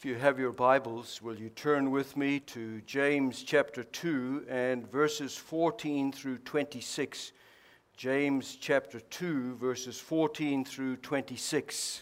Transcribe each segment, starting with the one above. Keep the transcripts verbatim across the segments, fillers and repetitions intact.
If you have your Bibles, will you turn with me to James chapter two and verses fourteen through twenty-six. James chapter two, verses fourteen through twenty-six.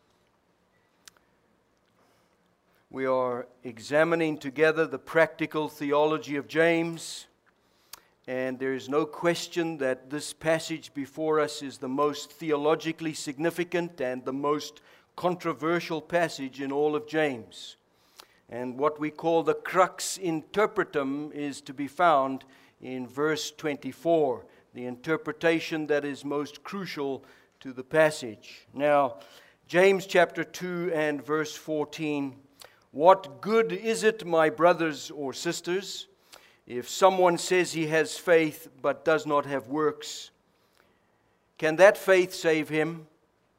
We are examining together the practical theology of James, and there is no question that this passage before us is the most theologically significant and the most controversial passage in all of James. And what we call the crux interpretum is to be found in verse twenty-four, the interpretation that is most crucial to the passage. Now, James chapter two and verse fourteen, "What good is it, my brothers or sisters, if someone says he has faith but does not have works? Can that faith save him?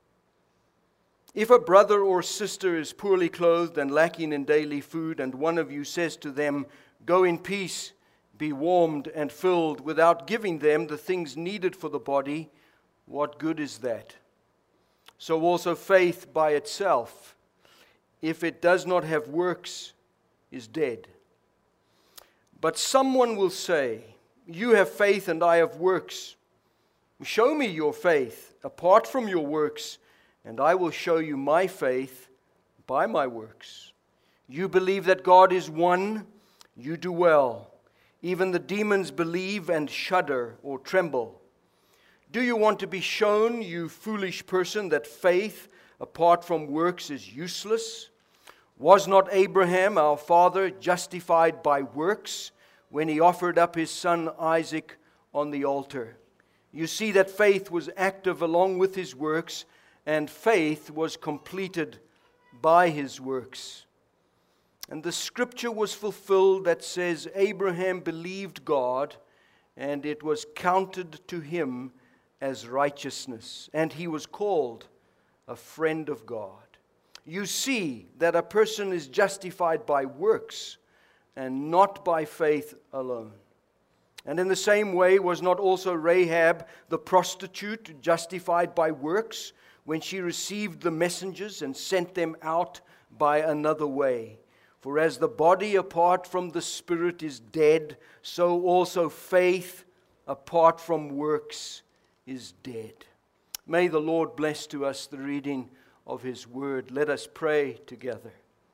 If a brother or sister is poorly clothed and lacking in daily food, and one of you says to them, 'Go in peace, be warmed and filled,' without giving them the things needed for the body, what good is that? So also faith by itself, if it does not have works, is dead. But someone will say, 'You have faith and I have works. Show me your faith apart from your works, and I will show you my faith by my works. You believe that God is one, you do well. Even the demons believe and shudder or tremble. Do you want to be shown, you foolish person, that faith apart from works is useless? Was not Abraham, our father, justified by works when he offered up his son Isaac on the altar? You see that faith was active along with his works, and faith was completed by his works. And the scripture was fulfilled that says, Abraham believed God, and it was counted to him as righteousness, and he was called a friend of God. You see that a person is justified by works and not by faith alone. And in the same way, was not also Rahab the prostitute justified by works when she received the messengers and sent them out by another way? For as the body apart from the spirit is dead, so also faith apart from works is dead." May the Lord bless to us the reading of His word. Let us pray together.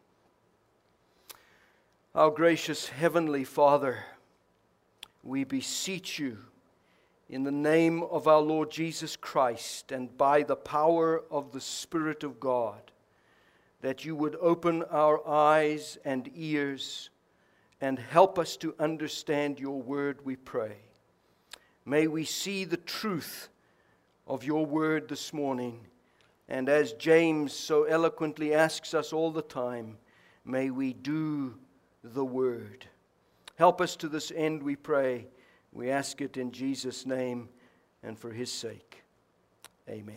Our gracious Heavenly Father, we beseech you in the name of our Lord Jesus Christ and by the power of the Spirit of God, that you would open our eyes and ears and help us to understand your word, we pray. May we see the truth of your word this morning, and as James so eloquently asks us all the time, may we do the word. Help us to this end, we pray. We ask it in Jesus' name and for His sake. Amen.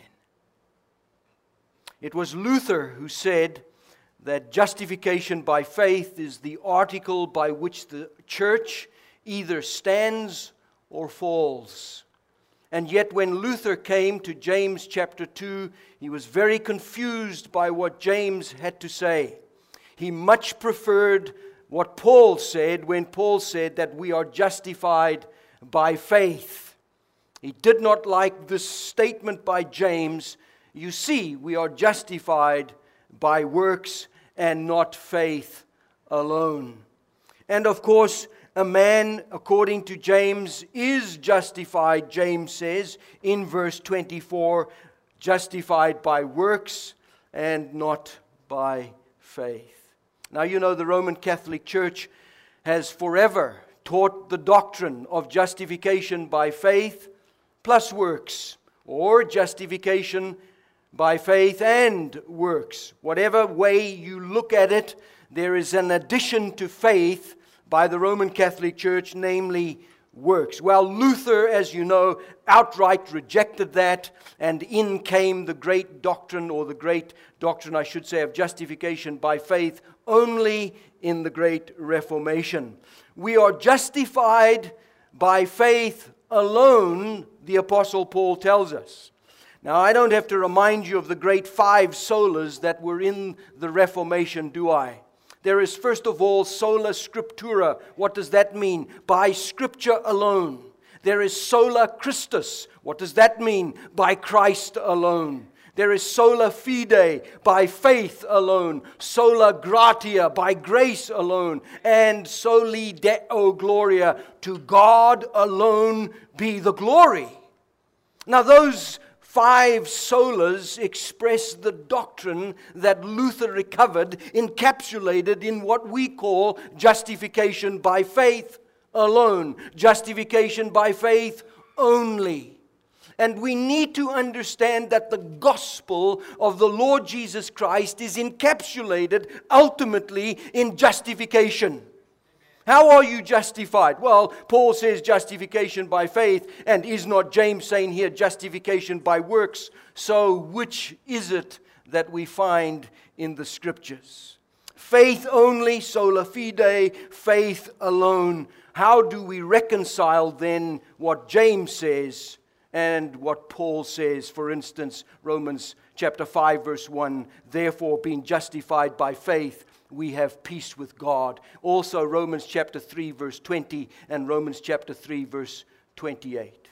It was Luther who said that justification by faith is the article by which the church either stands or falls. And yet when Luther came to James chapter two, he was very confused by what James had to say. He much preferred what Paul said when Paul said that we are justified by faith. He did not like this statement by James. You see, we are justified by works and not faith alone. And of course, a man, according to James, is justified, James says in verse twenty-four, justified by works and not by faith. Now, you know, the Roman Catholic Church has forever taught the doctrine of justification by faith plus works, or justification by faith and works. Whatever way you look at it, there is an addition to faith by the Roman Catholic Church, namely works. Well, Luther, as you know, outright rejected that, and in came the great doctrine, or the great doctrine, I should say, of justification by faith only in the Great Reformation. We are justified by faith alone, the Apostle Paul tells us. Now, I don't have to remind you of the great five solas that were in the Reformation, do I? There is, first of all, sola scriptura. What does that mean? By Scripture alone. There is sola Christus. What does that mean? By Christ alone. There is sola fide, by faith alone. Sola gratia, by grace alone. And soli Deo gloria, to God alone be the glory. Now those five solas express the doctrine that Luther recovered, encapsulated in what we call justification by faith alone. Justification by faith only. And we need to understand that the gospel of the Lord Jesus Christ is encapsulated ultimately in justification. How are you justified? Well, Paul says justification by faith, and is not James saying here justification by works? So which is it that we find in the Scriptures? Faith only, sola fide, faith alone. How do we reconcile then what James says and what Paul says? For instance, Romans chapter five verse one, therefore being justified by faith, we have peace with God. Also Romans chapter three verse twenty and Romans chapter three verse twenty-eight.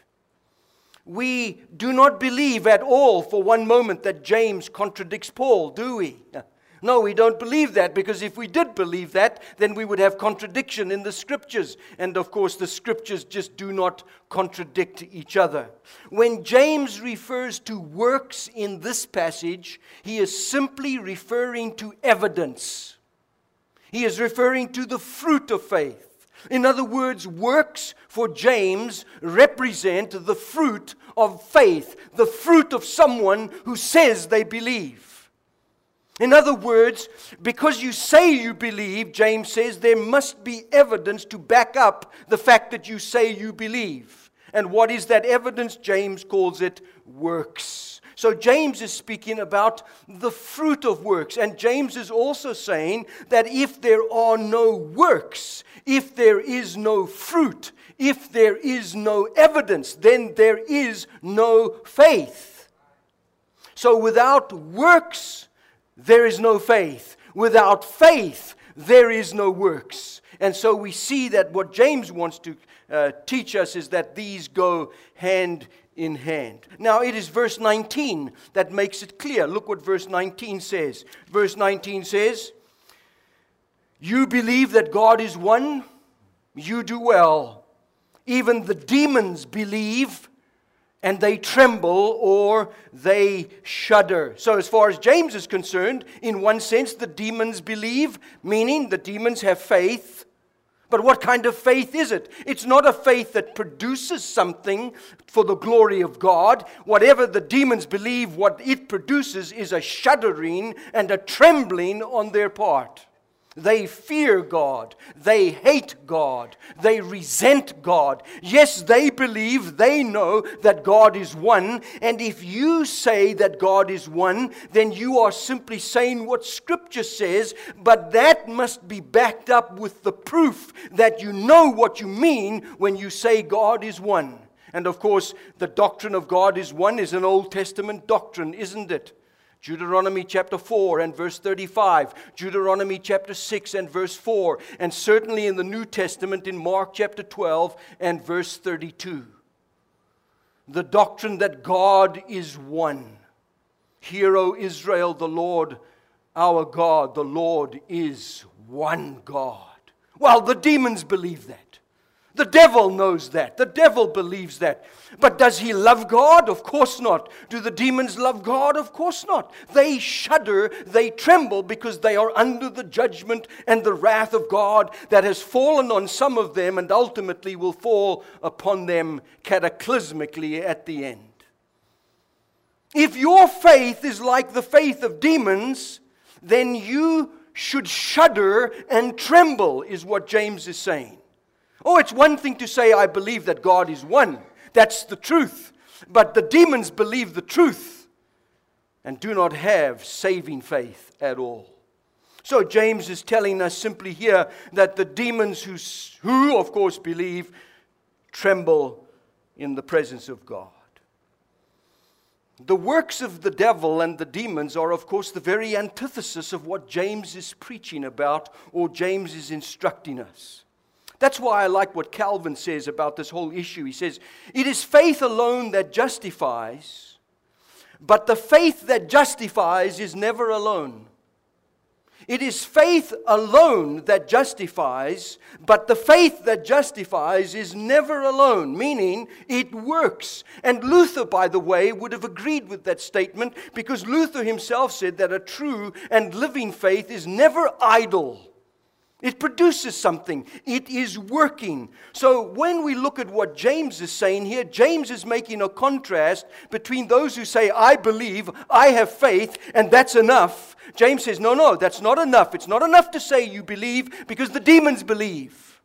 We do not believe at all for one moment that James contradicts Paul, do we? No, we don't believe that, because if we did believe that, then we would have contradiction in the Scriptures. And of course, the Scriptures just do not contradict each other. When James refers to works in this passage, he is simply referring to evidence. He is referring to the fruit of faith. In other words, works for James represent the fruit of faith, the fruit of someone who says they believe. In other words, because you say you believe, James says, there must be evidence to back up the fact that you say you believe. And what is that evidence? James calls it works. So James is speaking about the fruit of works. And James is also saying that if there are no works, if there is no fruit, if there is no evidence, then there is no faith. So without works, there is no faith. Without faith, there is no works. And so we see that what James wants to uh, teach us is that these go hand in hand. Now it is verse nineteen that makes it clear. Look what verse nineteen says. Verse nineteen says, you believe that God is one, you do well. Even the demons believe, and they tremble or they shudder. So as far as James is concerned, in one sense, the demons believe, meaning the demons have faith. But what kind of faith is it? It's not a faith that produces something for the glory of God. Whatever the demons believe, what it produces is a shuddering and a trembling on their part. They fear God. They hate God. They resent God. Yes, they believe, they know that God is one. And if you say that God is one, then you are simply saying what Scripture says, but that must be backed up with the proof that you know what you mean when you say God is one. And of course, the doctrine of God is one is an Old Testament doctrine, isn't it? Deuteronomy chapter four and verse thirty-five, Deuteronomy chapter six and verse four, and certainly in the New Testament in Mark chapter twelve and verse thirty-two. The doctrine that God is one. Hear, O Israel, the Lord our God, the Lord is one God. Well, the demons believe that. The devil knows that. The devil believes that. But does he love God? Of course not. Do the demons love God? Of course not. They shudder, they tremble because they are under the judgment and the wrath of God that has fallen on some of them and ultimately will fall upon them cataclysmically at the end. If your faith is like the faith of demons, then you should shudder and tremble, is what James is saying. Oh, it's one thing to say, I believe that God is one. That's the truth. But the demons believe the truth and do not have saving faith at all. So James is telling us simply here that the demons who, who of course believe, tremble in the presence of God. The works of the devil and the demons are, of course, the very antithesis of what James is preaching about or James is instructing us. That's why I like what Calvin says about this whole issue. He says, it is faith alone that justifies, but the faith that justifies is never alone. It is faith alone that justifies, but the faith that justifies is never alone, meaning it works. And Luther, by the way, would have agreed with that statement because Luther himself said that a true and living faith is never idle. It produces something. It is working. So when we look at what James is saying here, James is making a contrast between those who say, I believe, I have faith, and that's enough. James says, no, no, that's not enough. It's not enough to say you believe because the demons believe.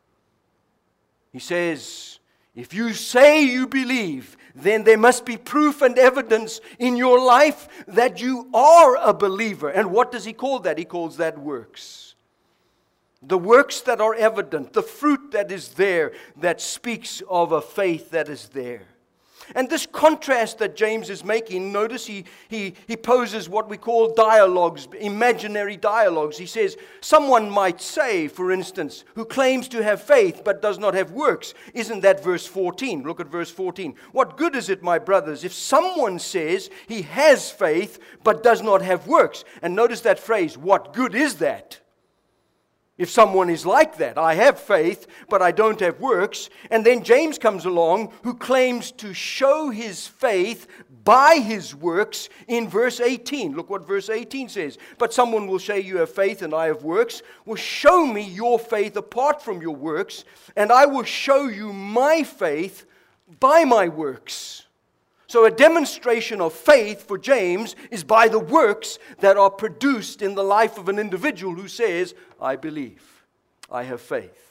He says, if you say you believe, then there must be proof and evidence in your life that you are a believer. And what does he call that? He calls that works. The works that are evident, the fruit that is there, that speaks of a faith that is there. And this contrast that James is making, notice he, he, he poses what we call dialogues, imaginary dialogues. He says, someone might say, for instance, who claims to have faith but does not have works. Isn't that verse fourteen? Look at verse fourteen. What good is it, my brothers, if someone says he has faith but does not have works? And notice that phrase, what good is that? If someone is like that, I have faith, but I don't have works. And then James comes along who claims to show his faith by his works in verse eighteen. Look what verse eighteen says. But someone will say, you have faith and I have works. Well, show me your faith apart from your works, and I will show you my faith by my works. So a demonstration of faith for James is by the works that are produced in the life of an individual who says, I believe, I have faith.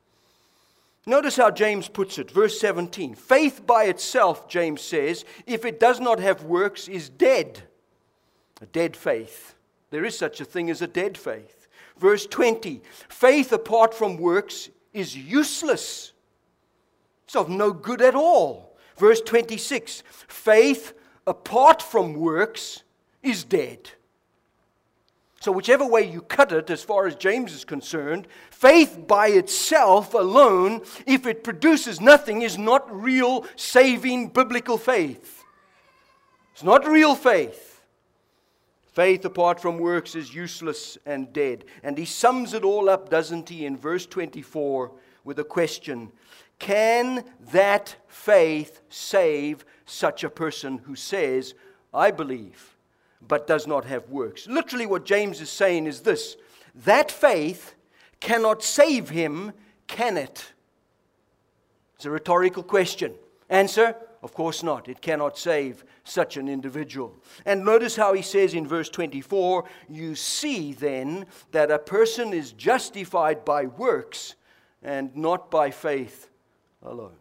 Notice how James puts it, verse seventeen. Faith by itself, James says, if it does not have works, is dead. A dead faith. There is such a thing as a dead faith. Verse twenty. Faith apart from works is useless. It's of no good at all. Verse twenty-six, faith apart from works is dead. So whichever way you cut it, as far as James is concerned, faith by itself alone, if it produces nothing, is not real, saving, biblical faith. It's not real faith. Faith apart from works is useless and dead. And he sums it all up, doesn't he, in verse twenty-four with a question. Can that faith save such a person who says, I believe, but does not have works? Literally what James is saying is this. That faith cannot save him, can it? It's a rhetorical question. Answer, of course not. It cannot save such an individual. And notice how he says in verse twenty-four, you see then that a person is justified by works and not by faith alone.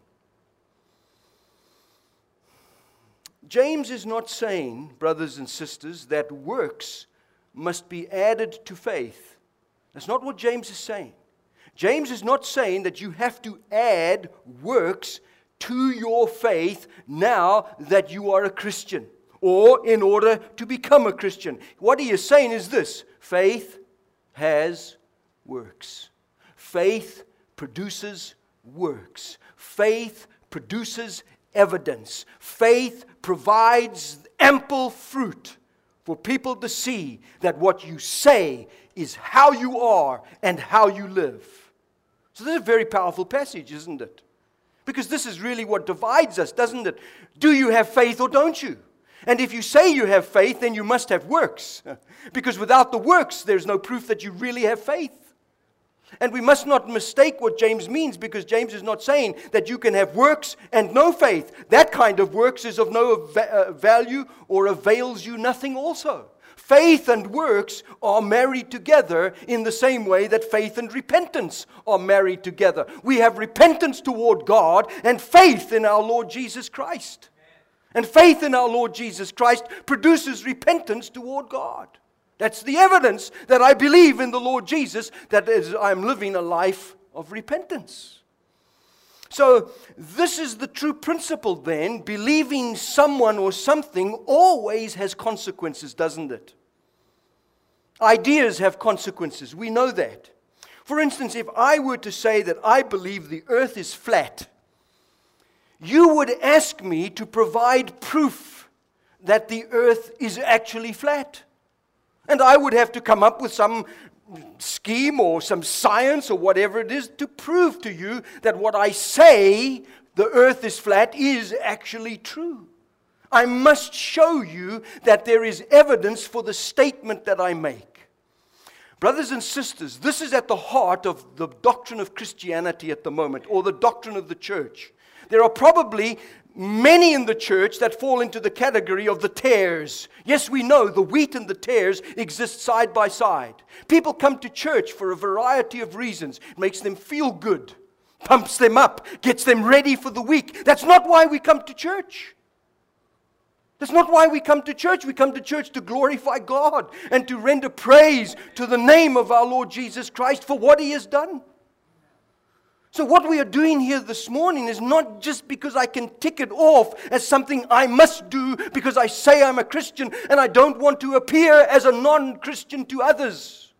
James is not saying, brothers and sisters, that works must be added to faith. That's not what James is saying. James is not saying that you have to add works to your faith now that you are a Christian or in order to become a Christian. What he is saying is this: faith has works. Faith produces works. Faith produces evidence. Faith provides ample fruit for people to see that what you say is how you are and how you live. So this is a very powerful passage, isn't it? Because this is really what divides us, doesn't it? Do you have faith or don't you? And if you say you have faith, then you must have works. Because without the works, there's no proof that you really have faith. And we must not mistake what James means, because James is not saying that you can have works and no faith. That kind of works is of no value or avails you nothing also. Faith and works are married together in the same way that faith and repentance are married together. We have repentance toward God and faith in our Lord Jesus Christ. And faith in our Lord Jesus Christ produces repentance toward God. That's the evidence that I believe in the Lord Jesus, that is, I'm living a life of repentance. So this is the true principle then. Believing someone or something always has consequences, doesn't it? Ideas have consequences. We know that. For instance, if I were to say that I believe the earth is flat, you would ask me to provide proof that the earth is actually flat. And I would have to come up with some scheme or some science or whatever it is to prove to you that what I say, the earth is flat, is actually true. I must show you that there is evidence for the statement that I make. Brothers and sisters, this is at the heart of the doctrine of Christianity at the moment, or the doctrine of the church. There are probably many in the church that fall into the category of the tares. Yes, we know the wheat and the tares exist side by side. People come to church for a variety of reasons. It makes them feel good, pumps them up, gets them ready for the week. That's not why we come to church. That's not why we come to church. We come to church to glorify God and to render praise to the name of our Lord Jesus Christ for what He has done. So what we are doing here this morning is not just because I can tick it off as something I must do because I say I'm a Christian and I don't want to appear as a non-Christian to others.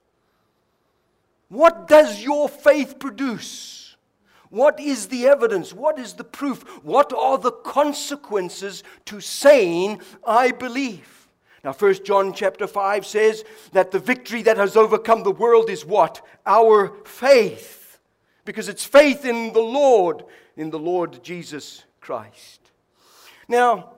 What does your faith produce? What is the evidence? What is the proof? What are the consequences to saying, I believe? Now, First John chapter five says that the victory that has overcome the world is what? Our faith. Because it's faith in the Lord, in the Lord Jesus Christ. Now,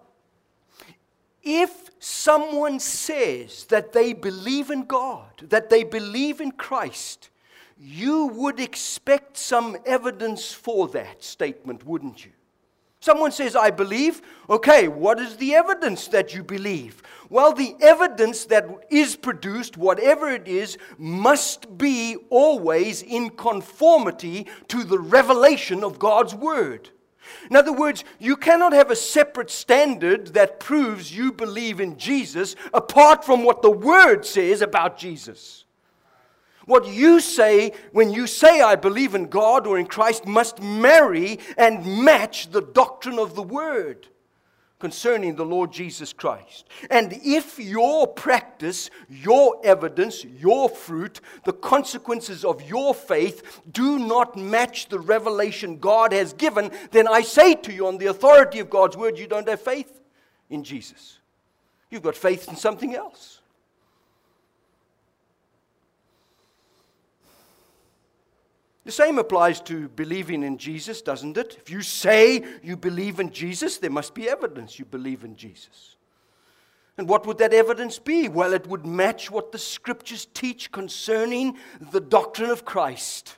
if someone says that they believe in God, that they believe in Christ, you would expect some evidence for that statement, wouldn't you? Someone says, I believe. Okay, what is the evidence that you believe? Well, the evidence that is produced, whatever it is, must be always in conformity to the revelation of God's Word. In other words, you cannot have a separate standard that proves you believe in Jesus apart from what the Word says about Jesus. What you say when you say, I believe in God or in Christ, must marry and match the doctrine of the Word concerning the Lord Jesus Christ. And if your practice, your evidence, your fruit, the consequences of your faith do not match the revelation God has given, then I say to you on the authority of God's Word, you don't have faith in Jesus. You've got faith in something else. The same applies to believing in Jesus, doesn't it? If you say you believe in Jesus, there must be evidence you believe in Jesus. And what would that evidence be? Well, it would match what the Scriptures teach concerning the doctrine of Christ.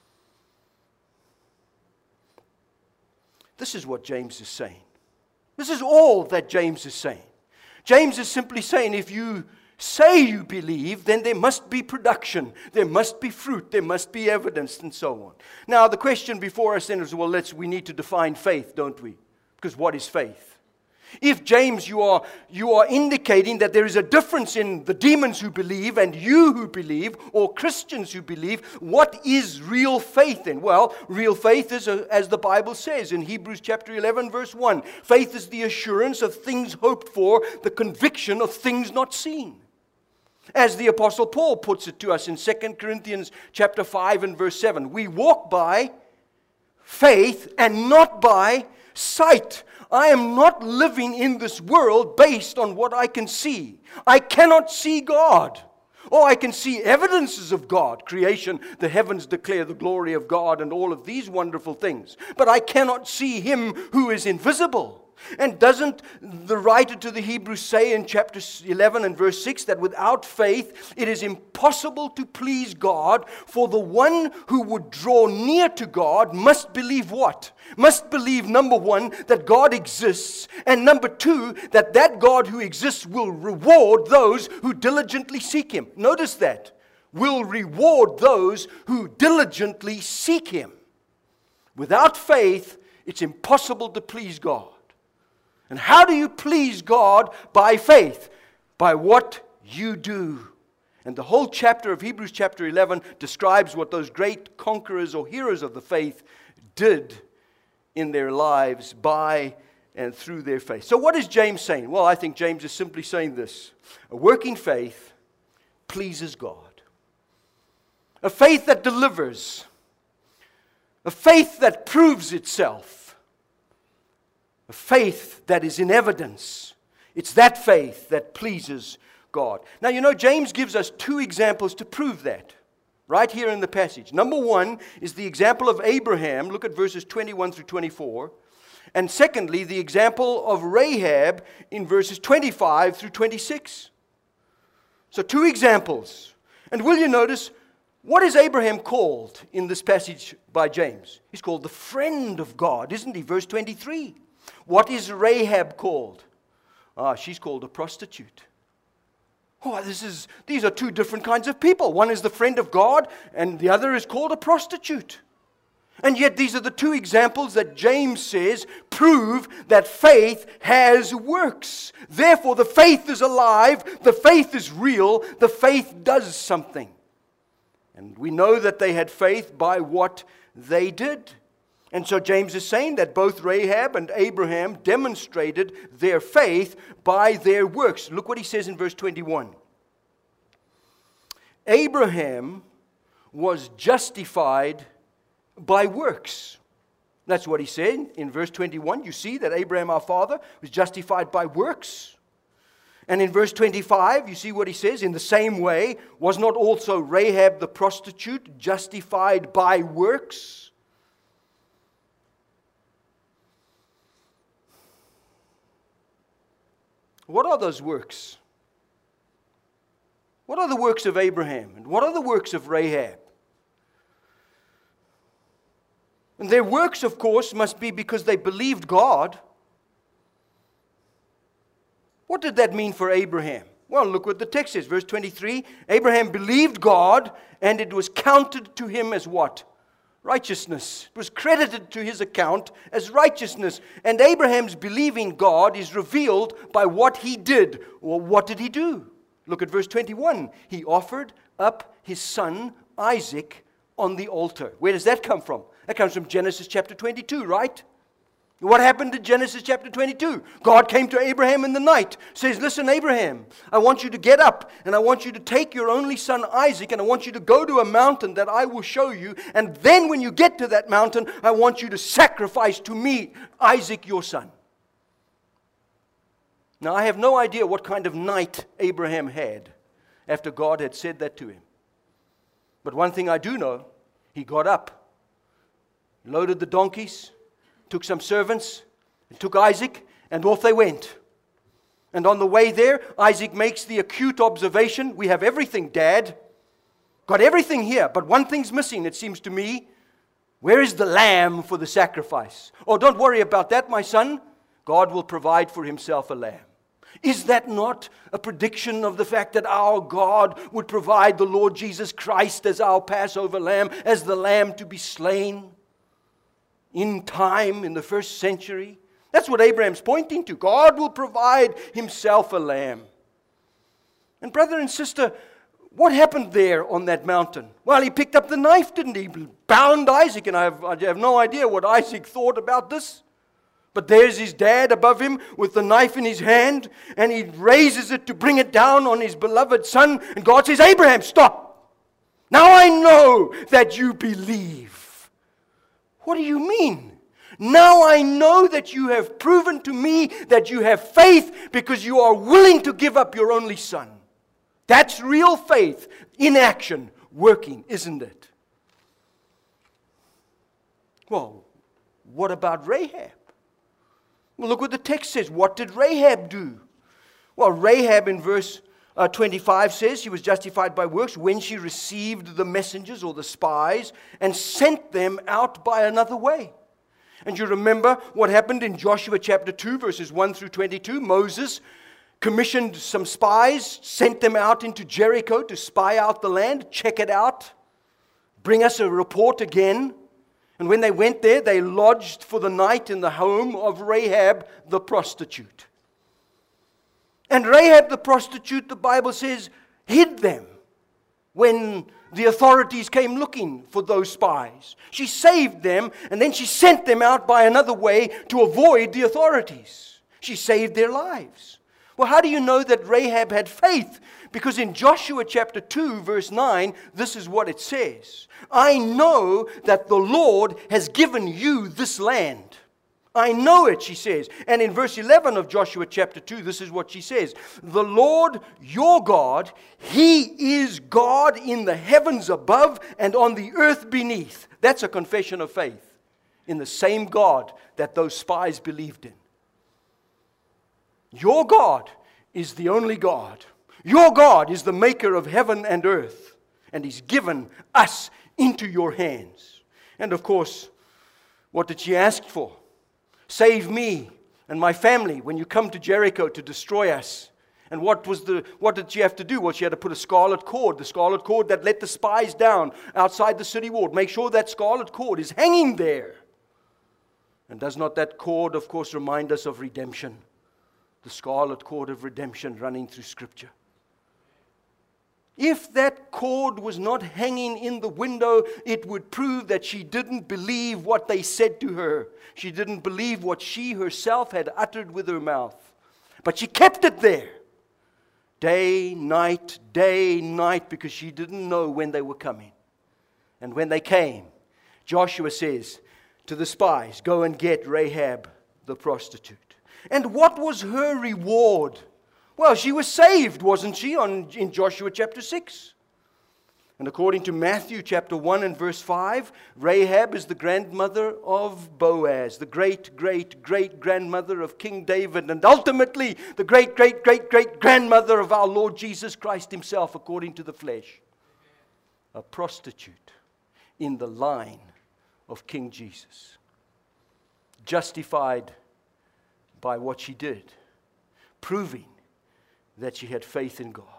This is what James is saying. This is all that James is saying. James is simply saying if you say you believe, then there must be production, there must be fruit, there must be evidence, and so on. Now, the question before us then is, well, let's, we need to define faith, don't we? Because what is faith? If, James, you are, you are indicating that there is a difference in the demons who believe and you who believe, or Christians who believe, what is real faith then? Well, real faith is, a, as the Bible says in Hebrews chapter eleven, verse one, faith is the assurance of things hoped for, the conviction of things not seen. As the Apostle Paul puts it to us in Second Corinthians chapter five and verse seven, we walk by faith and not by sight. I am not living in this world based on what I can see. I cannot see God. Oh, I can see evidences of God. Creation, the heavens declare the glory of God and all of these wonderful things. But I cannot see Him who is invisible. And doesn't the writer to the Hebrews say in chapter eleven and verse six that without faith it is impossible to please God, for the one who would draw near to God must believe what? Must believe, number one, that God exists, and number two, that that God who exists will reward those who diligently seek Him. Notice that. Will reward those who diligently seek Him. Without faith, it's impossible to please God. And how do you please God? By faith, by what you do. And the whole chapter of Hebrews chapter eleven describes what those great conquerors or heroes of the faith did in their lives by and through their faith. So what is James saying? Well, I think James is simply saying this. A working faith pleases God. A faith that delivers. A faith that proves itself. A faith that is in evidence. It's that faith that pleases God. Now, you know, James gives us two examples to prove that. Right here in the passage. Number one is the example of Abraham. Look at verses twenty-one through twenty-four. And secondly, the example of Rahab in verses twenty-five through twenty-six. So two examples. And will you notice, what is Abraham called in this passage by James? He's called the friend of God, isn't he? Verse twenty-three. What is Rahab called? Ah, she's called a prostitute. Oh, this is, these are two different kinds of people. One is the friend of God, and the other is called a prostitute. And yet these are the two examples that James says prove that faith has works. Therefore, the faith is alive, the faith is real, the faith does something. And we know that they had faith by what they did. And so James is saying that both Rahab and Abraham demonstrated their faith by their works. Look what he says in verse twenty-one. Abraham was justified by works. That's what he said in verse twenty-one. You see that Abraham, our father, was justified by works. And in verse twenty-five, you see what he says. In the same way, was not also Rahab the prostitute justified by works? What are those works? What are the works of Abraham? And what are the works of Rahab? And their works, of course, must be because they believed God. What did that mean for Abraham? Well, look what the text says. Verse twenty-three, Abraham believed God, and it was counted to him as what? Righteousness. It was credited to his account as righteousness. And Abraham's believing God is revealed by what he did. Well, what did he do? Look at verse twenty-one. He offered up his son Isaac on the altar. Where does that come from? That comes from Genesis chapter twenty-two, right? What happened in Genesis chapter twenty-two? God came to Abraham in the night, says, listen, Abraham, I want you to get up, and I want you to take your only son Isaac, and I want you to go to a mountain that I will show you, and then when you get to that mountain, I want you to sacrifice to me Isaac, your son. Now, I have no idea what kind of night Abraham had after God had said that to him. But one thing I do know, he got up, loaded the donkeys, took some servants, and took Isaac, and off they went. And on the way there, Isaac makes the acute observation, we have everything, Dad. Got everything here, but one thing's missing, it seems to me. Where is the lamb for the sacrifice? Oh, don't worry about that, my son. God will provide for himself a lamb. Is that not a prediction of the fact that our God would provide the Lord Jesus Christ as our Passover lamb, as the lamb to be slain? In time, in the first century. That's what Abraham's pointing to. God will provide himself a lamb. And brother and sister, what happened there on that mountain? Well, he picked up the knife, didn't he? He bound Isaac, and I have, I have no idea what Isaac thought about this. But there's his dad above him with the knife in his hand, and he raises it to bring it down on his beloved son, and God says, Abraham, stop. Now I know that you believe. What do you mean? Now I know that you have proven to me that you have faith because you are willing to give up your only son. That's real faith in action, working, isn't it? Well, what about Rahab? Well, look what the text says. What did Rahab do? Well, Rahab in verse Uh, twenty-five says she was justified by works when she received the messengers or the spies and sent them out by another way. And you remember what happened in Joshua chapter two, verses one through twenty-two. Moses commissioned some spies, sent them out into Jericho to spy out the land, check it out, bring us a report again. And when they went there, they lodged for the night in the home of Rahab the prostitute. And Rahab the prostitute, the Bible says, hid them. when the authorities came looking for those spies. She saved them, and then she sent them out by another way to avoid the authorities. She saved their lives. Well, how do you know that Rahab had faith? Because in Joshua chapter two, verse nine, this is what it says. I know that the Lord has given you this land. I know it, she says. And in verse eleven of Joshua chapter two, this is what she says. The Lord your God, He is God in the heavens above and on the earth beneath. That's a confession of faith in the same God that those spies believed in. Your God is the only God. Your God is the maker of heaven and earth. And He's given us into your hands. And of course, what did she ask for? Save me and my family when you come to Jericho to destroy us. And what was the what did she have to do? Well, she had to put a scarlet cord, the scarlet cord that let the spies down outside the city wall. Make sure that scarlet cord is hanging there. And does not that cord, of course, remind us of redemption? The scarlet cord of redemption running through Scripture. If that cord was not hanging in the window, it would prove that she didn't believe what they said to her. She didn't believe what she herself had uttered with her mouth. But she kept it there. Day, night, day, night, because she didn't know when they were coming. And when they came, Joshua says to the spies, go and get Rahab the prostitute. And what was her reward? Well, she was saved, wasn't she, on, in Joshua chapter six? And according to Matthew chapter one and verse five, Rahab is the grandmother of Boaz, the great, great, great grandmother of King David, and ultimately the great, great, great, great grandmother of our Lord Jesus Christ Himself, according to the flesh. A prostitute in the line of King Jesus. Justified by what she did, proving that she had faith in God.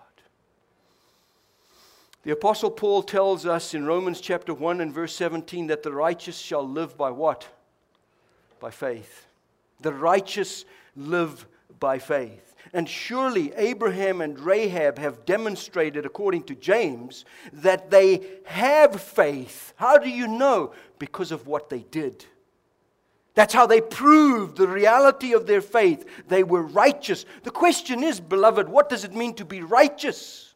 The Apostle Paul tells us in Romans chapter one and verse seventeen that the righteous shall live by what? By faith. The righteous live by faith. And surely Abraham and Rahab have demonstrated, according to James, that they have faith. How do you know? Because of what they did. That's how they proved the reality of their faith. They were righteous. The question is, beloved, what does it mean to be righteous?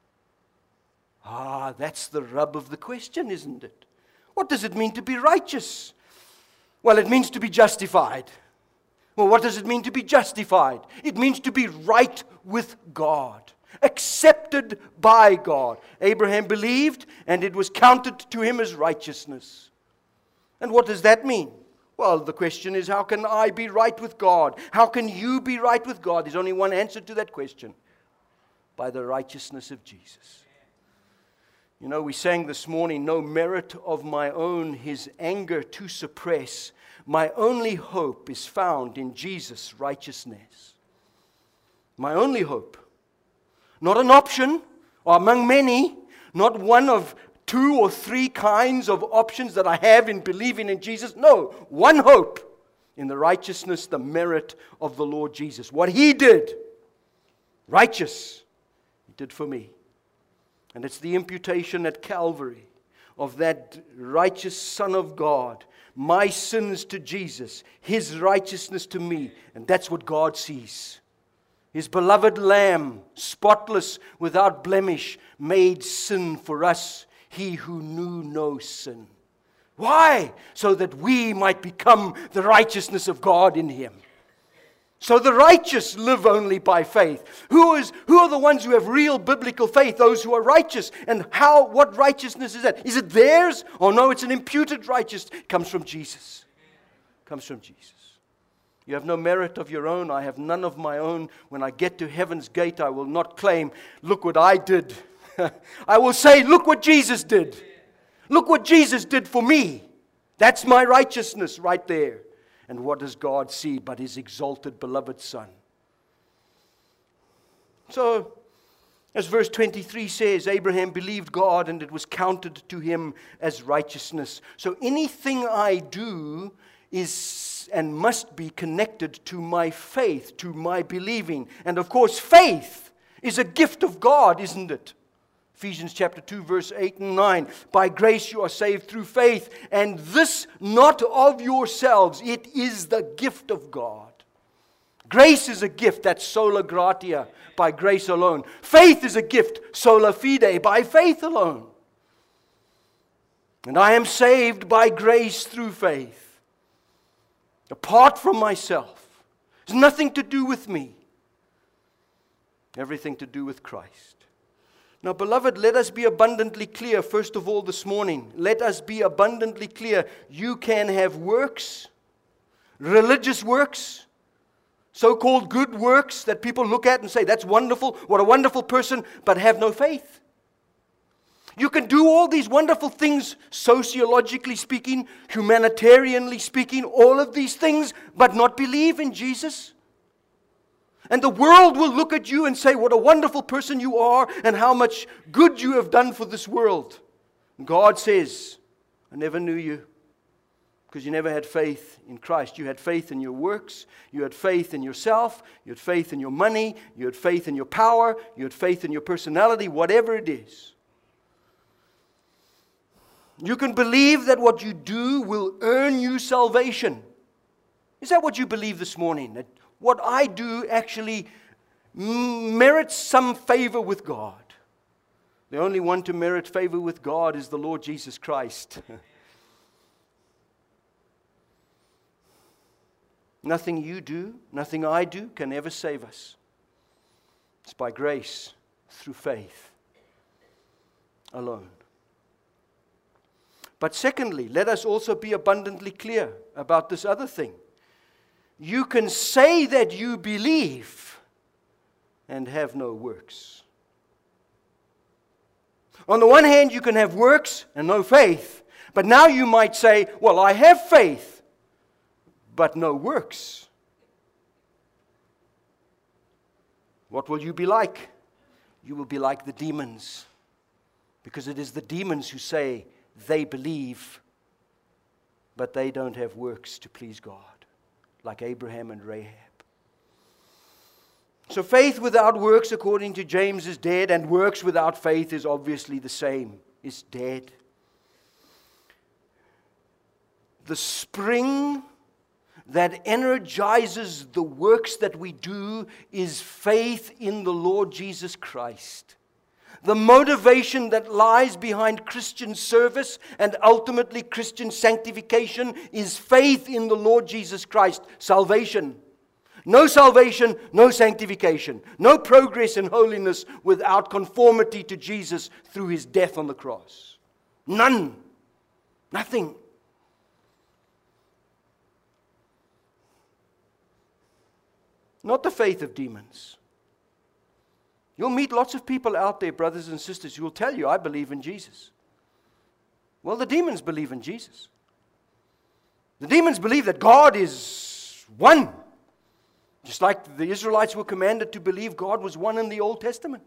Ah, that's the rub of the question, isn't it? What does it mean to be righteous? Well, it means to be justified. Well, what does it mean to be justified? It means to be right with God, accepted by God. Abraham believed, and it was counted to him as righteousness. And what does that mean? Well, the question is, how can I be right with God? How can you be right with God? There's only one answer to that question. By the righteousness of Jesus. You know, we sang this morning, no merit of my own, His anger to suppress. My only hope is found in Jesus' righteousness. My only hope. Not an option, or among many, not one of two or three kinds of options that I have in believing in Jesus. No, one hope in the righteousness, the merit of the Lord Jesus. What He did, righteous, He did for me. And it's the imputation at Calvary of that righteous Son of God, my sins to Jesus, His righteousness to me. And that's what God sees. His beloved Lamb, spotless, without blemish, made sin for us. He who knew no sin. Why? So that we might become the righteousness of God in Him. So the righteous live only by faith. Who is? Who are the ones who have real biblical faith? Those who are righteous. And how? What righteousness is that? Is it theirs? Oh no, it's an imputed righteousness. It comes from Jesus. It comes from Jesus. You have no merit of your own. I have none of my own. When I get to heaven's gate, I will not claim, look what I did. I will say, look what Jesus did. Look what Jesus did for me. That's my righteousness right there. And what does God see but His exalted beloved Son? So, as verse twenty-three says, Abraham believed God and it was counted to him as righteousness. So anything I do is and must be connected to my faith, to my believing. And of course, faith is a gift of God, isn't it? Ephesians chapter two, verse eight and nine. By grace you are saved through faith, and this not of yourselves. It is the gift of God. Grace is a gift, that's sola gratia, by grace alone. Faith is a gift, sola fide, by faith alone. And I am saved by grace through faith. Apart from myself. It's nothing to do with me. Everything to do with Christ. Now, beloved, let us be abundantly clear, first of all, this morning. Let us be abundantly clear. You can have works, religious works, so-called good works that people look at and say, that's wonderful, what a wonderful person, but have no faith. You can do all these wonderful things, sociologically speaking, humanitarianly speaking, all of these things, but not believe in Jesus. And the world will look at you and say, what a wonderful person you are and how much good you have done for this world. God says, I never knew you because you never had faith in Christ. You had faith in your works. You had faith in yourself. You had faith in your money. You had faith in your power. You had faith in your personality, whatever it is. You can believe that what you do will earn you salvation. Is that what you believe this morning? That what I do actually merits some favor with God. The only one to merit favor with God is the Lord Jesus Christ. Nothing you do, nothing I do can ever save us. It's by grace, through faith alone. But secondly, let us also be abundantly clear about this other thing. You can say that you believe and have no works. On the one hand, you can have works and no faith. But now you might say, well, I have faith, but no works. What will you be like? You will be like the demons. Because it is the demons who say they believe, but they don't have works to please God. Like Abraham and Rahab. So faith without works, according to James, is dead, and works without faith is obviously the same. It's dead. The spring that energizes the works that we do is faith in the Lord Jesus Christ. The motivation that lies behind Christian service and ultimately Christian sanctification is faith in the Lord Jesus Christ. Salvation. No salvation, no sanctification. No progress in holiness without conformity to Jesus through His death on the cross. None. Nothing. Not the faith of demons. You'll meet lots of people out there, brothers and sisters, who will tell you, I believe in Jesus. Well, the demons believe in Jesus. The demons believe that God is one. Just like the Israelites were commanded to believe God was one in the Old Testament.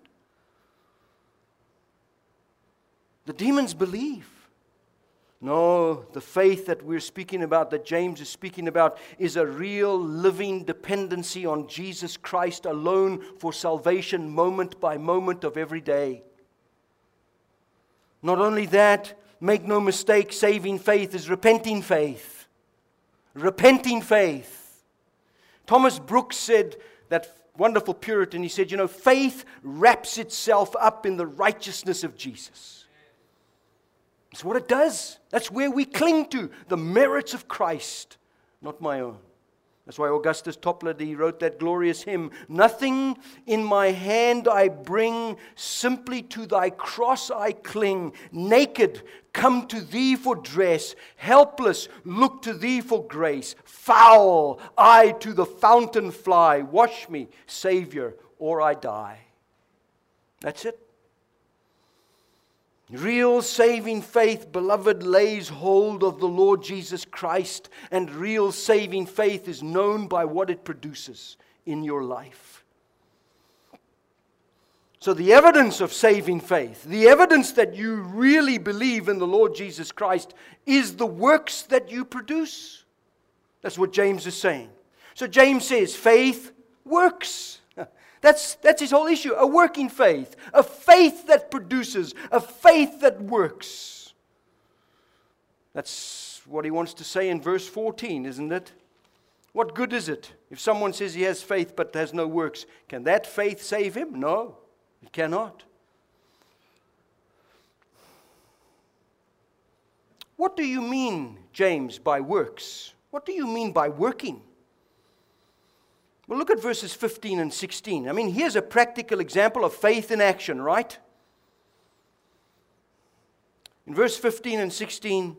The demons believe. No, the faith that we're speaking about, that James is speaking about, is a real living dependency on Jesus Christ alone for salvation moment by moment of every day. Not only that, make no mistake, saving faith is repenting faith. Repenting faith. Thomas Brooks said, that wonderful Puritan, he said, you know, faith wraps itself up in the righteousness of Jesus. That's what it does. That's where we cling to, the merits of Christ, not my own. That's why Augustus Toplady wrote that glorious hymn, nothing in my hand I bring, simply to thy cross I cling. Naked, come to thee for dress. Helpless, look to thee for grace. Foul, I to the fountain fly. Wash me, Savior, or I die. That's it. Real saving faith, beloved, lays hold of the Lord Jesus Christ, and real saving faith is known by what it produces in your life. So the evidence of saving faith, the evidence that you really believe in the Lord Jesus Christ, is the works that you produce. That's what James is saying. So James says, faith works. That's, that's his whole issue. A working faith. A faith that produces. A faith that works. That's what he wants to say in verse fourteen, isn't it? What good is it if someone says he has faith but has no works? Can that faith save him? No, it cannot. What do you mean, James, by works? What do you mean by working? Well, look at verses fifteen and sixteen. I mean, here's a practical example of faith in action, right? In verse fifteen and sixteen,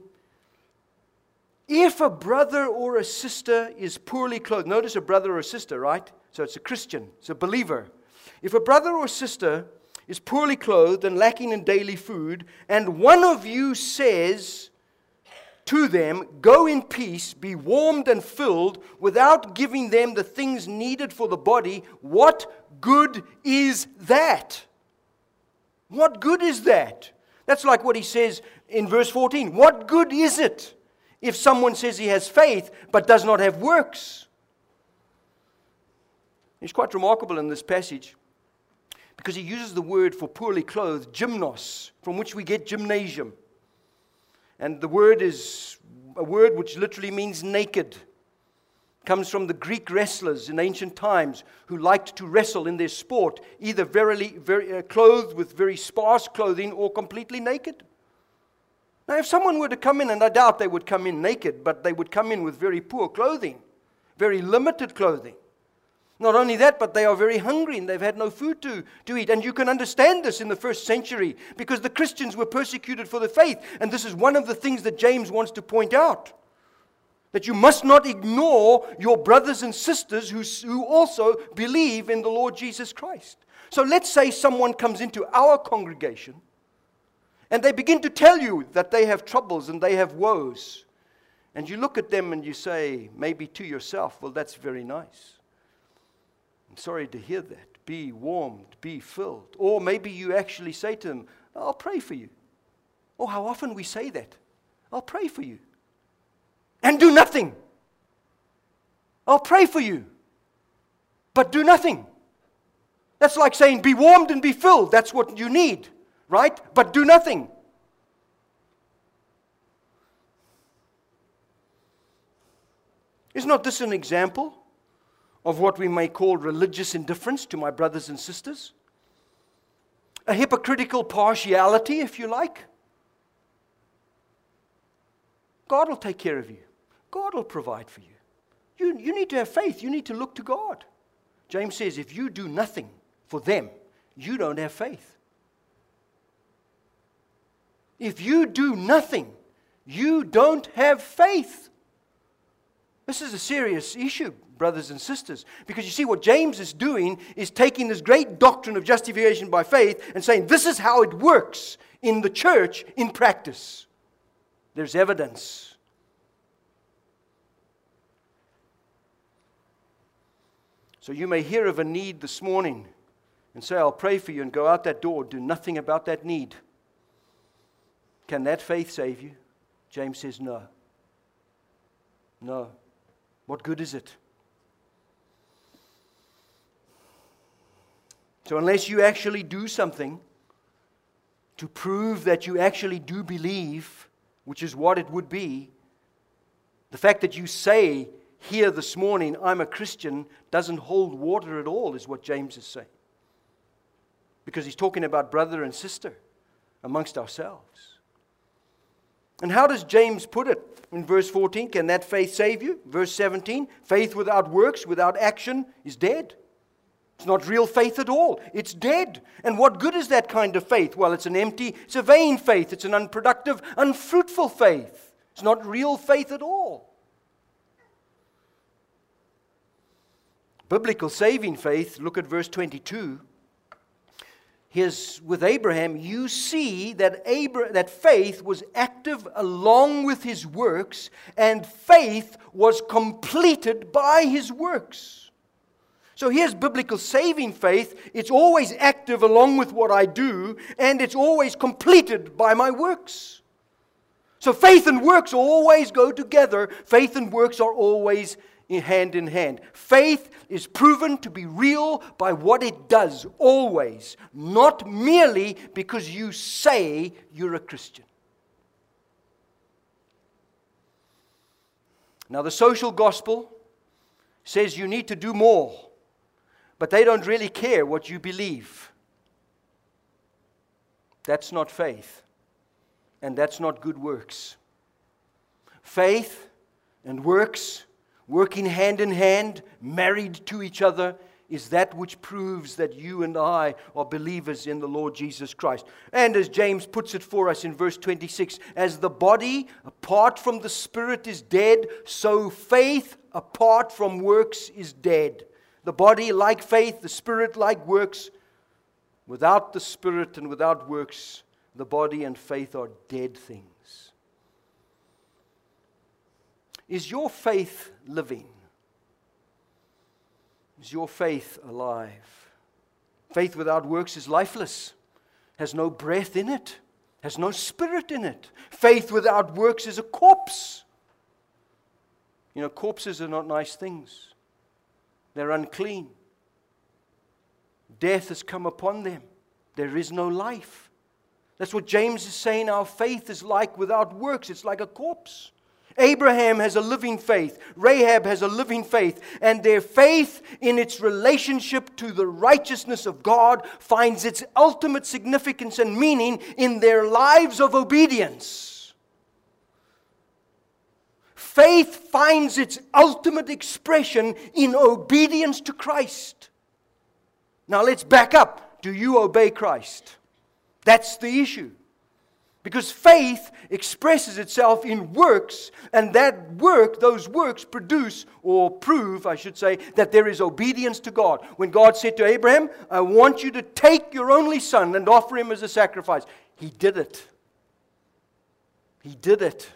if a brother or a sister is poorly clothed, notice a brother or a sister, right? So it's a Christian, it's a believer. If a brother or sister is poorly clothed and lacking in daily food, and one of you says to them, go in peace, be warmed and filled, without giving them the things needed for the body, what good is that? What good is that? That's like what he says in verse fourteen. What good is it if someone says he has faith but does not have works? It's quite remarkable in this passage because he uses the word for poorly clothed, gymnos, from which we get gymnasium. And the word is a word which literally means naked. It comes from the Greek wrestlers in ancient times who liked to wrestle in their sport, either verily, very, uh, clothed with very sparse clothing or completely naked. Now, if someone were to come in, and I doubt they would come in naked, but they would come in with very poor clothing, very limited clothing. Not only that, but they are very hungry and they've had no food to, to eat. And you can understand this in the first century because the Christians were persecuted for the faith. And this is one of the things that James wants to point out. That you must not ignore your brothers and sisters who, who also believe in the Lord Jesus Christ. So let's say someone comes into our congregation and they begin to tell you that they have troubles and they have woes. And you look at them and you say, maybe to yourself, well, that's very nice. I'm sorry to hear that. Be warmed, be filled. Or maybe you actually say to them, I'll pray for you. Oh, how often we say that. I'll pray for you. And do nothing. I'll pray for you. But do nothing. That's like saying, be warmed and be filled. That's what you need, right? But do nothing. Is not this an example of what we may call religious indifference to my brothers and sisters? A hypocritical partiality, if you like. God will take care of you. God will provide for you. You, you need to have faith. You need to look to God. James says, if you do nothing for them, you don't have faith. If you do nothing, you don't have faith. This is a serious issue, brothers and sisters. Because you see, what James is doing is taking this great doctrine of justification by faith and saying, this is how it works in the church in practice. There's evidence. So you may hear of a need this morning and say, I'll pray for you, and go out that door, do nothing about that need. Can that faith save you? James says no. No. What good is it? So unless you actually do something to prove that you actually do believe, which is what it would be, the fact that you say here this morning, I'm a Christian, doesn't hold water at all, is what James is saying. Because he's talking about brother and sister amongst ourselves. And how does James put it in verse fourteen? Can that faith save you? Verse seventeen, faith without works, without action, is dead. It's not real faith at all. It's dead. And what good is that kind of faith? Well, it's an empty, it's a vain faith. It's an unproductive, unfruitful faith. It's not real faith at all. Biblical saving faith, look at verse twenty-two. Here's with Abraham, you see that Abra- that faith was active along with his works, and faith was completed by his works. So here's biblical saving faith. It's always active along with what I do, and it's always completed by my works. So faith and works always go together. Faith and works are always in hand in hand. Faith is proven to be real by what it does, always, not merely because you say you're a Christian. Now, the social gospel says you need to do more, but they don't really care what you believe. That's not faith, and that's not good works. Faith and works, working hand in hand, married to each other, is that which proves that you and I are believers in the Lord Jesus Christ. And as James puts it for us in verse twenty-six, as the body apart from the Spirit is dead, so faith apart from works is dead. The body like faith, the Spirit like works. Without the Spirit and without works, the body and faith are dead things. Is your faith living? Is your faith alive? Faith without works is lifeless, has no breath in it, has no spirit in it. Faith without works is a corpse. You know, corpses are not nice things. They're unclean. Death has come upon them. There is no life. That's what James is saying our faith is like without works. It's like a corpse. Abraham has a living faith. Rahab has a living faith. And their faith in its relationship to the righteousness of God finds its ultimate significance and meaning in their lives of obedience. Faith finds its ultimate expression in obedience to Christ. Now let's back up. Do you obey Christ? That's the issue. Because faith expresses itself in works, and that work, those works produce or prove, I should say, that there is obedience to God. When God said to Abraham, I want you to take your only son and offer him as a sacrifice, he did it. He did it.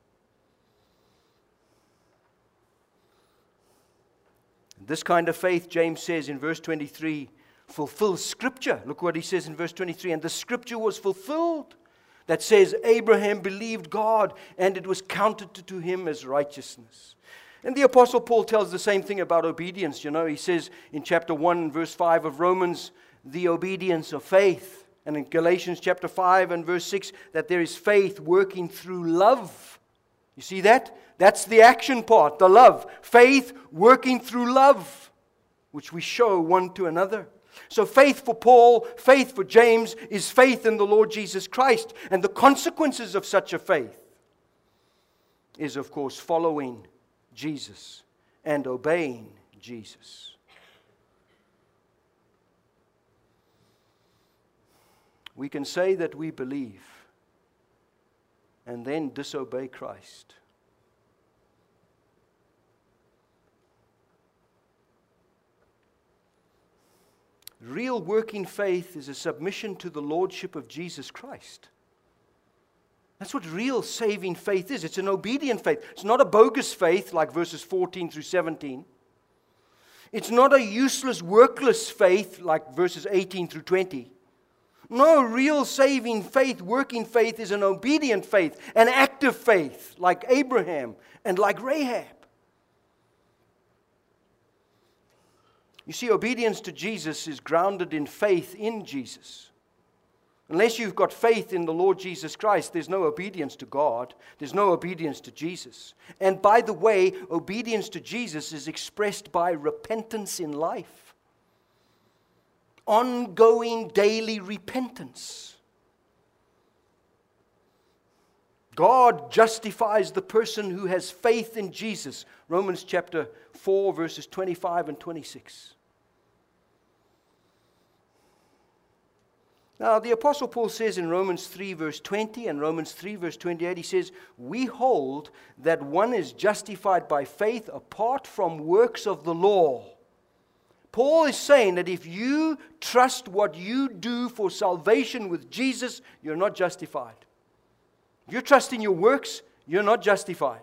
This kind of faith, James says in verse twenty-three, fulfills Scripture. Look what he says in verse twenty-three. And the Scripture was fulfilled that says Abraham believed God and it was counted to him as righteousness. And the Apostle Paul tells the same thing about obedience. You know, he says in chapter one, verse five of Romans, the obedience of faith. And in Galatians chapter five and verse six, that there is faith working through love. You see that? That's the action part, the love. Faith working through love, which we show one to another. So faith for Paul, faith for James, is faith in the Lord Jesus Christ. And the consequences of such a faith is, of course, following Jesus and obeying Jesus. We can say that we believe and then disobey Christ. Real working faith is a submission to the lordship of Jesus Christ. That's what real saving faith is. It's an obedient faith. It's not a bogus faith like verses fourteen through seventeen. It's not a useless, workless faith like verses eighteen through twenty. No, real saving faith, working faith is an obedient faith, an active faith like Abraham and like Rahab. You see, obedience to Jesus is grounded in faith in Jesus. Unless you've got faith in the Lord Jesus Christ, there's no obedience to God. There's no obedience to Jesus. And by the way, obedience to Jesus is expressed by repentance in life. Ongoing daily repentance. God justifies the person who has faith in Jesus. Romans chapter four, verses twenty-five and twenty-six. Now, the Apostle Paul says in Romans three, verse twenty and Romans three, verse twenty-eight, he says, we hold that one is justified by faith apart from works of the law. Paul is saying that if you trust what you do for salvation with Jesus, you're not justified. If you're trusting your works, you're not justified.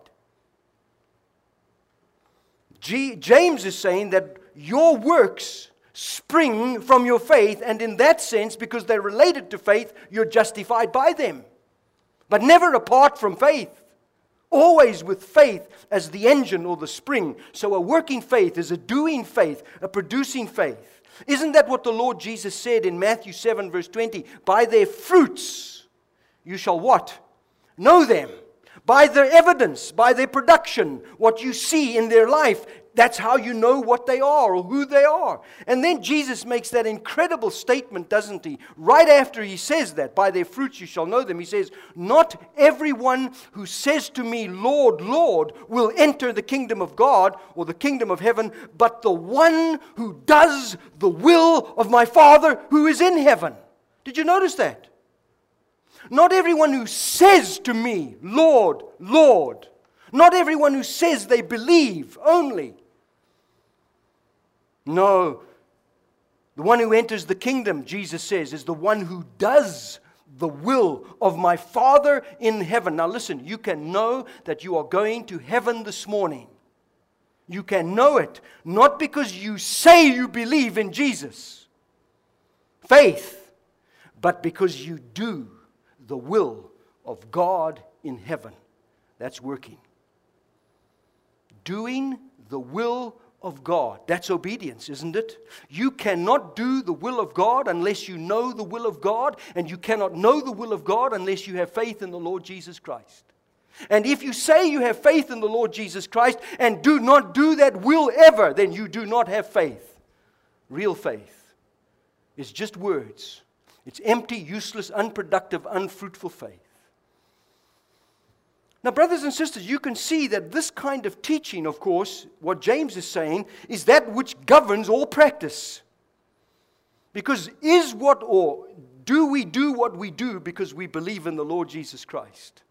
G- James is saying that your works spring from your faith, and in that sense, because they're related to faith, you're justified by them. But never apart from faith. always with faith as the engine or the spring. So a working faith is a doing faith, a producing faith. Isn't that what the Lord Jesus said in Matthew seven verse twenty? By their fruits you shall what? Know them. By their evidence, by their production, what you see in their life, that's how you know what they are or who they are. And then Jesus makes that incredible statement, doesn't he? Right after he says that, by their fruits you shall know them, he says, not everyone who says to me, Lord, Lord, will enter the kingdom of God or the kingdom of heaven, but the one who does the will of my Father who is in heaven. Did you notice that? Not everyone who says to me, Lord, Lord. Not everyone who says they believe only. No. The one who enters the kingdom, Jesus says, is the one who does the will of my Father in heaven. Now listen, you can know that you are going to heaven this morning. You can know it, not because you say you believe in Jesus, faith, but because you do the will of God in heaven. That's working. Doing the will of God. That's obedience, isn't it? You cannot do the will of God unless you know the will of God, and you cannot know the will of God unless you have faith in the Lord Jesus Christ. And if you say you have faith in the Lord Jesus Christ and do not do that will ever, then you do not have faith. Real faith is just words. It's empty, useless, unproductive, unfruitful faith. Now, brothers and sisters, you can see that this kind of teaching, of course, what James is saying, is that which governs all practice. Because is what, or do we do what we do because we believe in the Lord Jesus Christ?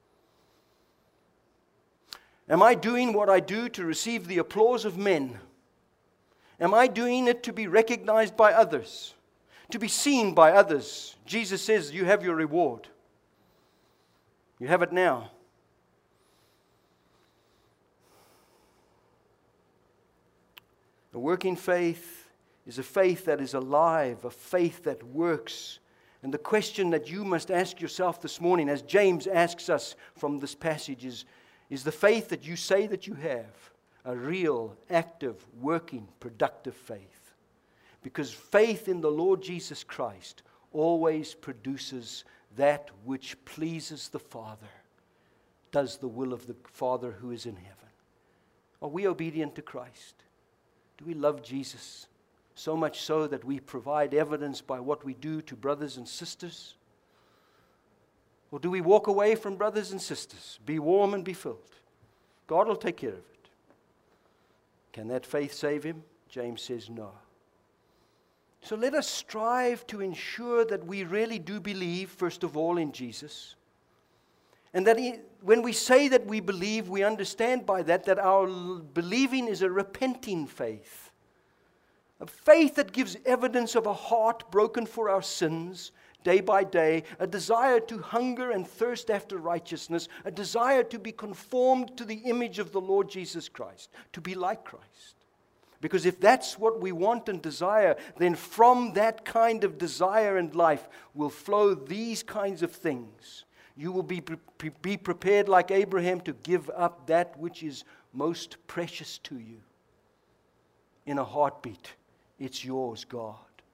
Am I doing what I do to receive the applause of men? Am I doing it to be recognized by others? To be seen by others? Jesus says you have your reward. You have it now. A working faith is a faith that is alive, a faith that works. And the question that you must ask yourself this morning, as James asks us from this passage, is, is the faith that you say that you have a real, active, working, productive faith? Because faith in the Lord Jesus Christ always produces that which pleases the Father, does the will of the Father who is in heaven. Are we obedient to Christ? Do we love Jesus so much so that we provide evidence by what we do to brothers and sisters? Or do we walk away from brothers and sisters, be warm and be filled? God will take care of it. Can that faith save him? James says no. So let us strive to ensure that we really do believe, first of all, in Jesus. And that he, when we say that we believe, we understand by that that our believing is a repenting faith. A faith that gives evidence of a heart broken for our sins day by day, a desire to hunger and thirst after righteousness, a desire to be conformed to the image of the Lord Jesus Christ, to be like Christ. Because if that's what we want and desire, then from that kind of desire and life will flow these kinds of things. You will be, pre- be prepared like Abraham to give up that which is most precious to you. In a heartbeat, it's yours, God.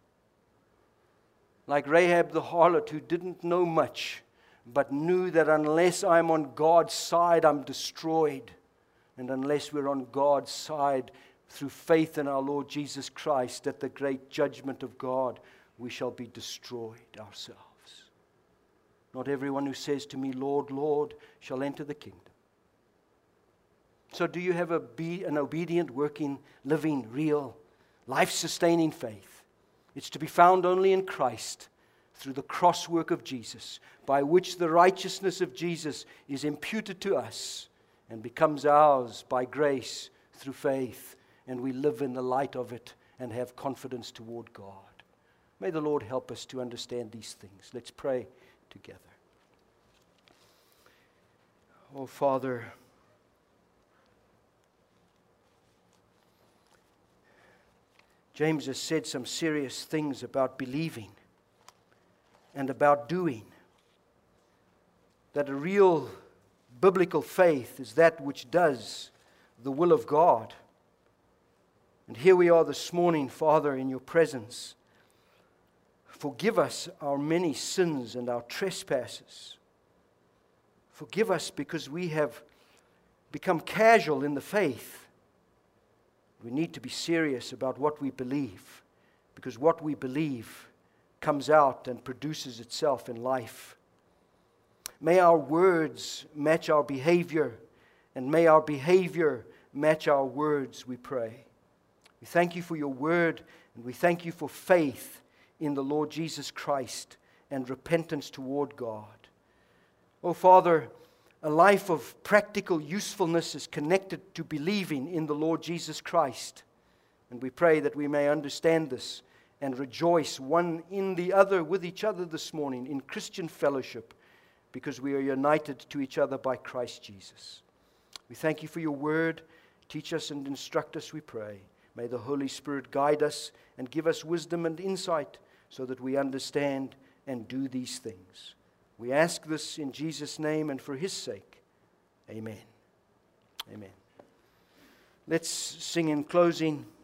Like Rahab the harlot, who didn't know much, but knew that unless I'm on God's side, I'm destroyed. And unless we're on God's side, through faith in our Lord Jesus Christ, at the great judgment of God, we shall be destroyed ourselves. Not everyone who says to me, Lord, Lord, shall enter the kingdom. So do you have a be, an obedient, working, living, real, life-sustaining faith? It's to be found only in Christ, through the cross work of Jesus, by which the righteousness of Jesus is imputed to us and becomes ours by grace through faith. And we live in the light of it and have confidence toward God. May the Lord help us to understand these things. Let's pray together. Oh, Father, James has said some serious things about believing and about doing. That a real biblical faith is that which does the will of God. And here we are this morning, Father, in your presence. Forgive us our many sins and our trespasses. Forgive us because we have become casual in the faith. We need to be serious about what we believe, because what we believe comes out and produces itself in life. May our words match our behavior, and may our behavior match our words, we pray. We thank you for your word, and we thank you for faith in the Lord Jesus Christ and repentance toward God. Oh, Father, a life of practical usefulness is connected to believing in the Lord Jesus Christ. And we pray that we may understand this and rejoice one in the other with each other this morning in Christian fellowship, because we are united to each other by Christ Jesus. We thank you for your word. Teach us and instruct us, we pray. May the Holy Spirit guide us and give us wisdom and insight so that we understand and do these things. We ask this in Jesus' name and for his sake. Amen. Amen. Let's sing in closing.